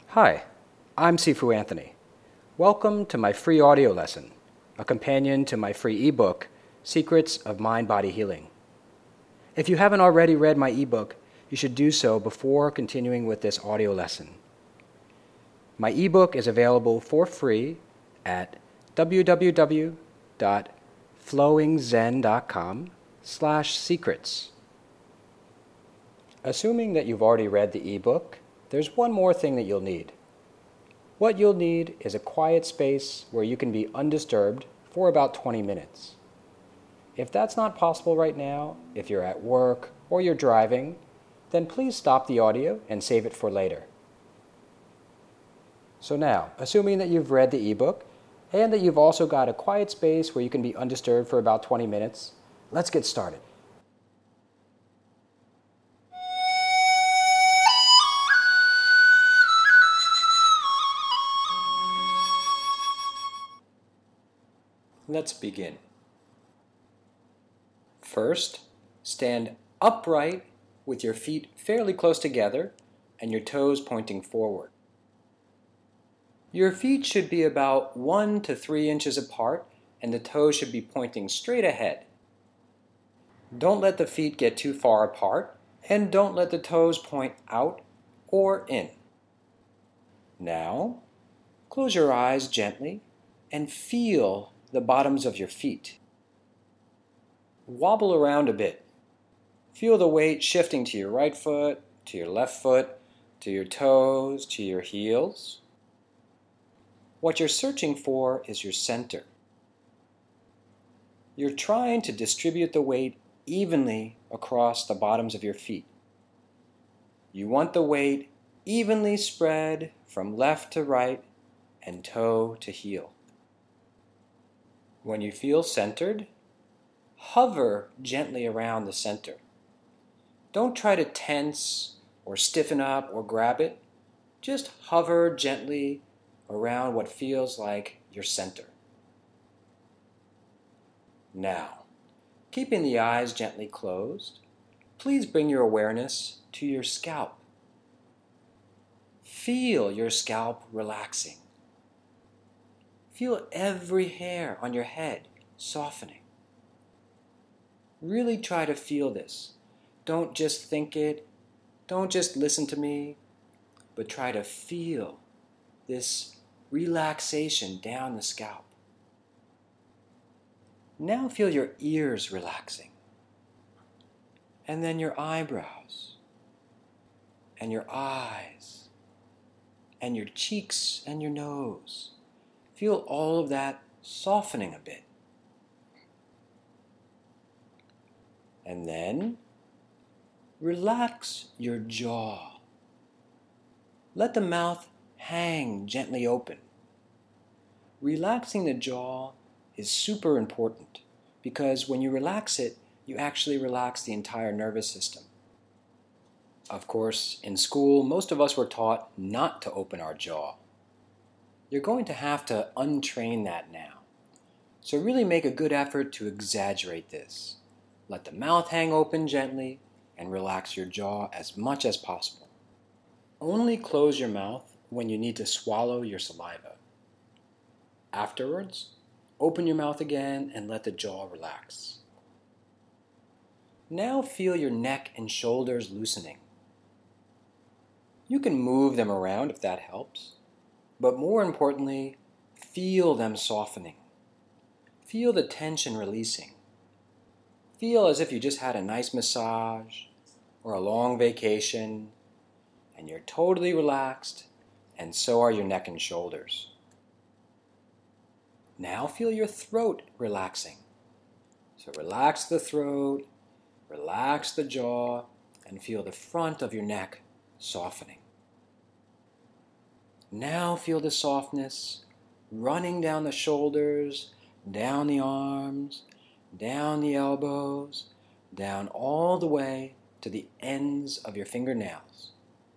Hi, I'm Sifu Anthony. Welcome to my free audio lesson, a companion to my free ebook, Secrets of Mind-Body Healing. If you haven't already read my ebook, you should do so before continuing with this audio lesson. My ebook is available for free at www.flowingzen.com/secrets. Assuming that you've already read the ebook, there's one more thing that you'll need. What you'll need is a quiet space where you can be undisturbed for about 20 minutes. If that's not possible right now, if you're at work or you're driving, then please stop the audio and save it for later. So now, assuming that you've read the ebook and that you've also got a quiet space where you can be undisturbed for about 20 minutes, let's get started. Let's begin. First, stand upright with your feet fairly close together and your toes pointing forward. Your feet should be about 1 to 3 inches apart and the toes should be pointing straight ahead. Don't let the feet get too far apart and don't let the toes point out or in. Now, close your eyes gently and feel the bottoms of your feet. Wobble around a bit. Feel the weight shifting to your right foot, to your left foot, to your toes, to your heels. What you're searching for is your center. You're trying to distribute the weight evenly across the bottoms of your feet. You want the weight evenly spread from left to right and toe to heel. When you feel centered, hover gently around the center. Don't try to tense or stiffen up or grab it. Just hover gently around what feels like your center. Now, keeping the eyes gently closed, please bring your awareness to your scalp. Feel your scalp relaxing. Feel every hair on your head softening. Really try to feel this. Don't just think it. Don't just listen to me. But try to feel this relaxation down the scalp. Now feel your ears relaxing. And then your eyebrows. And your eyes. And your cheeks and your nose. Feel all of that softening a bit. And then relax your jaw. Let the mouth hang gently open. Relaxing the jaw is super important because when you relax it, you actually relax the entire nervous system. Of course, in school, most of us were taught not to open our jaw. You're going to have to untrain that now. So really make a good effort to exaggerate this. Let the mouth hang open gently and relax your jaw as much as possible. Only close your mouth when you need to swallow your saliva. Afterwards, open your mouth again and let the jaw relax. Now feel your neck and shoulders loosening. You can move them around if that helps, but more importantly, feel them softening. Feel the tension releasing. Feel as if you just had a nice massage or a long vacation and you're totally relaxed and so are your neck and shoulders. Now feel your throat relaxing. So relax the throat, relax the jaw, and feel the front of your neck softening. Now feel the softness running down the shoulders, down the arms, down the elbows, down all the way to the ends of your fingernails.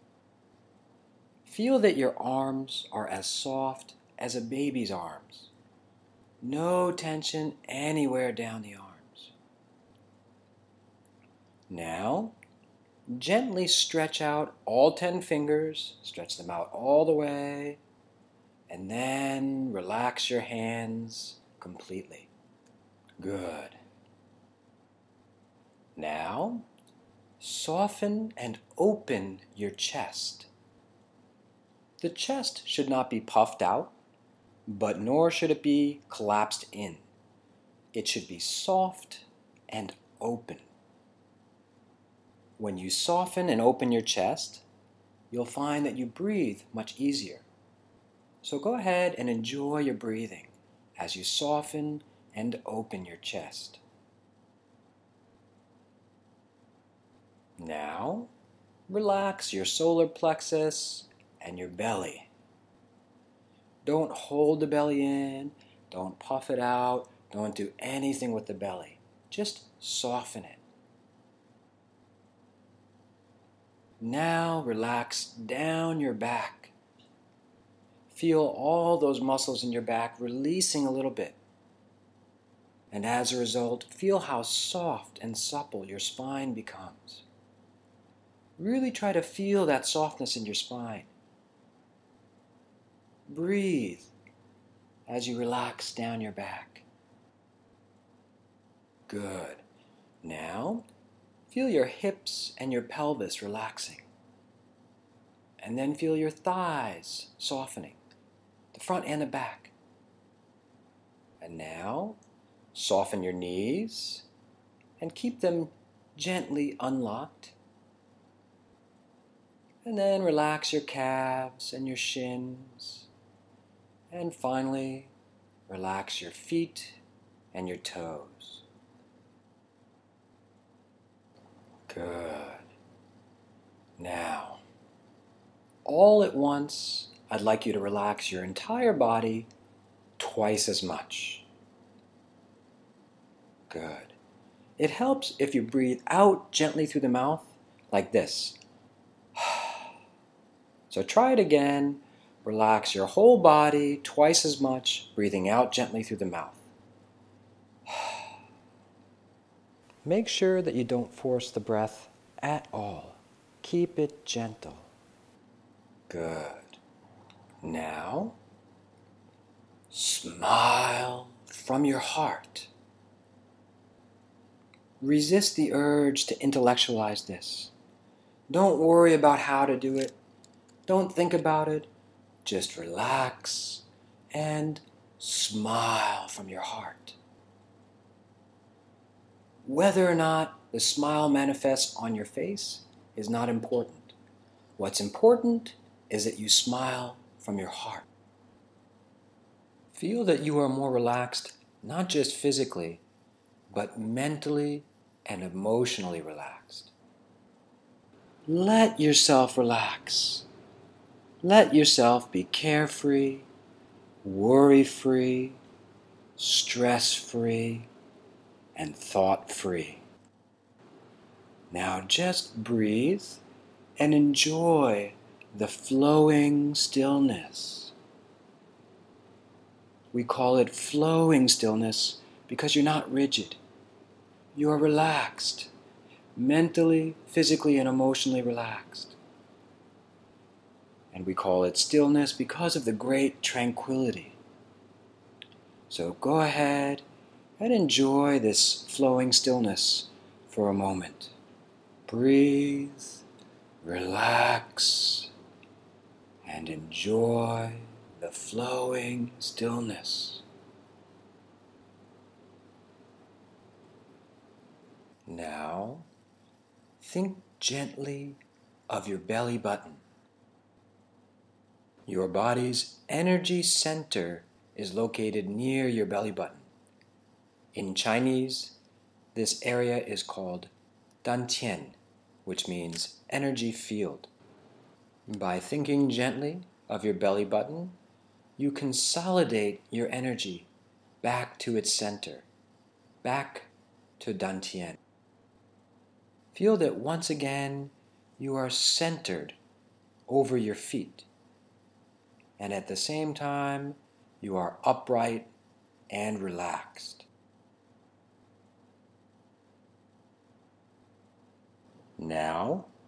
Feel that your arms are as soft as a baby's arms. No tension anywhere down the arms. Now, Gently stretch out all 10 fingers, stretch them out all the way, and then relax your hands completely. Good. Now, soften and open your chest. The chest should not be puffed out, but nor should it be collapsed in. It should be soft and open. When you soften and open your chest, you'll find that you breathe much easier. So go ahead and enjoy your breathing as you soften and open your chest. Now, relax your solar plexus and your belly. Don't hold the belly in, don't puff it out, don't do anything with the belly. Just soften it. Now relax down your back. Feel all those muscles in your back releasing a little bit. And as a result, feel how soft and supple your spine becomes. Really try to feel that softness in your spine. Breathe as you relax down your back. Good. Now, feel your hips and your pelvis relaxing. And then feel your thighs softening, the front and the back. And now, soften your knees and keep them gently unlocked. And then relax your calves and your shins. And finally, relax your feet and your toes. Good. Now, all at once, I'd like you to relax your entire body twice as much. Good. It helps if you breathe out gently through the mouth, like this. So try it again. Relax your whole body twice as much, breathing out gently through the mouth. Make sure that you don't force the breath at all. Keep it gentle. Good. Now, smile from your heart. Resist the urge to intellectualize this. Don't worry about how to do it. Don't think about it. Just relax and smile from your heart. Whether or not the smile manifests on your face is not important. What's important is that you smile from your heart. Feel that you are more relaxed, not just physically, but mentally and emotionally relaxed. Let yourself relax. Let yourself be carefree, worry-free, stress-free, and thought-free. Now just breathe and enjoy the flowing stillness. We call it flowing stillness because you're not rigid. You are relaxed, mentally, physically, and emotionally relaxed. And we call it stillness because of the great tranquility. So go ahead and enjoy this flowing stillness for a moment. Breathe, relax, and enjoy the flowing stillness. Now, think gently of your belly button. Your body's energy center is located near your belly button. In Chinese, this area is called Dantian, which means energy field. By thinking gently of your belly button, you consolidate your energy back to its center, back to Dantian. Feel that once again you are centered over your feet, and at the same time you are upright and relaxed. Now,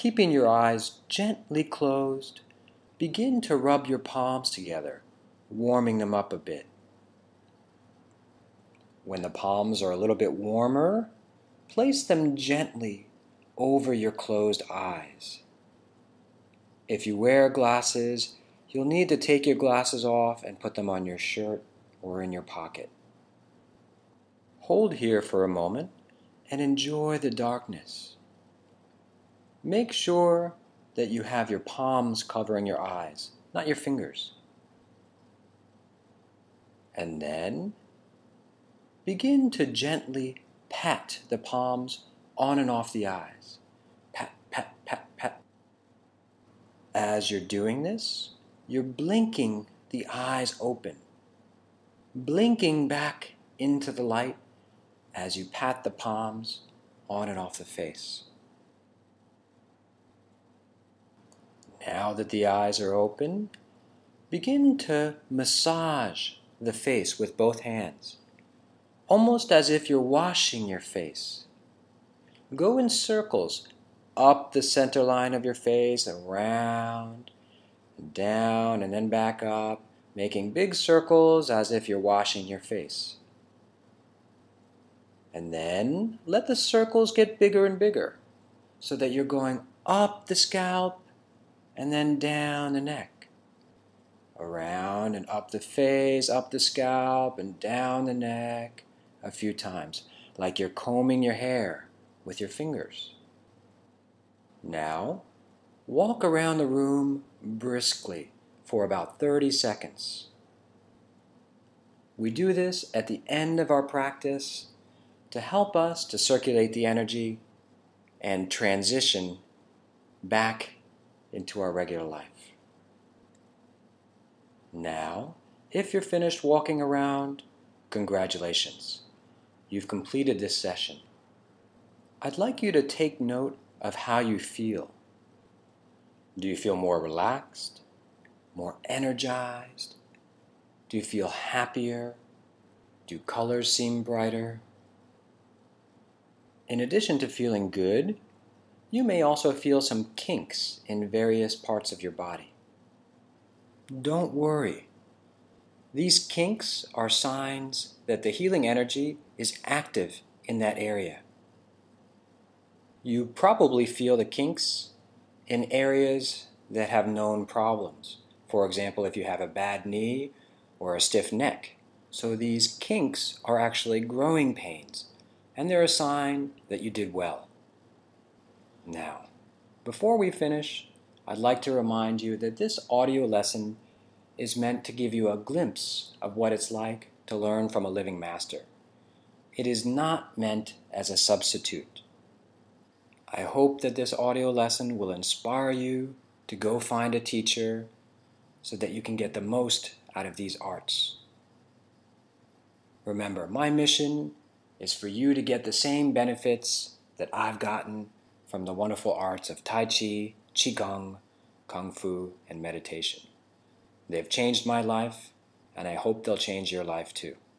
Keeping your eyes gently closed, begin to rub your palms together, warming them up a bit. When the palms are a little bit warmer, place them gently over your closed eyes. If you wear glasses, you'll need to take your glasses off and put them on your shirt or in your pocket. Hold here for a moment and enjoy the darkness. Make sure that you have your palms covering your eyes, not your fingers. And then begin to gently pat the palms on and off the eyes. Pat, pat, pat, pat. As you're doing this, you're blinking the eyes open, blinking back into the light as you pat the palms on and off the face. Now that the eyes are open, begin to massage the face with both hands, almost as if you're washing your face. Go in circles up the center line of your face, around, down, and then back up, making big circles as if you're washing your face. And then let the circles get bigger and bigger so that you're going up the scalp and then down the neck, around and up the face, up the scalp and down the neck a few times, like you're combing your hair with your fingers. Now, walk around the room briskly for about 30 seconds. We do this at the end of our practice to help us to circulate the energy and transition back into our regular life. Now, if you're finished walking around, congratulations. You've completed this session. I'd like you to take note of how you feel. Do you feel more relaxed, more energized? Do you feel happier? Do colors seem brighter? In addition to feeling good, you may also feel some kinks in various parts of your body. Don't worry. These kinks are signs that the healing energy is active in that area. You probably feel the kinks in areas that have known problems. For example, if you have a bad knee or a stiff neck. So these kinks are actually growing pains, and they're a sign that you did well. Now, before we finish, I'd like to remind you that this audio lesson is meant to give you a glimpse of what it's like to learn from a living master. It is not meant as a substitute. I hope that this audio lesson will inspire you to go find a teacher so that you can get the most out of these arts. Remember, my mission is for you to get the same benefits that I've gotten from the wonderful arts of Tai Chi, Qigong, Kung Fu, and meditation. They've changed my life, and I hope they'll change your life too.